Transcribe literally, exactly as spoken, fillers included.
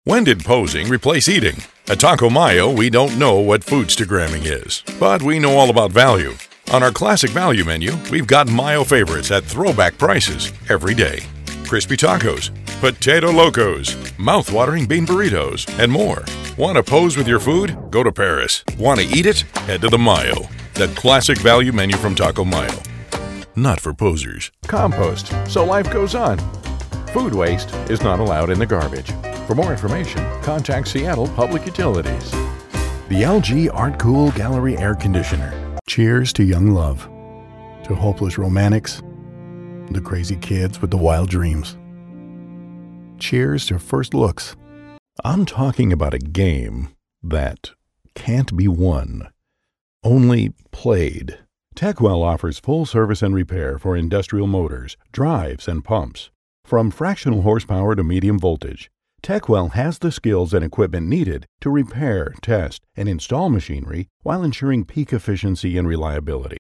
When did posing replace eating? At Taco Mayo, we don't know what foodstagramming is, but we know all about value. On our classic value menu, we've got Mayo favorites at throwback prices every day. Crispy tacos, potato locos, mouth-watering bean burritos, and more. Want to pose with your food? Go to Paris. Want to eat it? Head to the Mayo. The classic value menu from Taco Mayo. Not for posers. Compost, so life goes on. Food waste is not allowed in the garbage. For more information, contact Seattle Public Utilities. The L G Art Cool Gallery Air Conditioner. Cheers to young love, to hopeless romantics, the crazy kids with the wild dreams. Cheers to first looks. I'm talking about a game that can't be won, only played. TechWell offers full service and repair for industrial motors, drives, and pumps. From fractional horsepower to medium voltage, TechWell has the skills and equipment needed to repair, test, and install machinery while ensuring peak efficiency and reliability.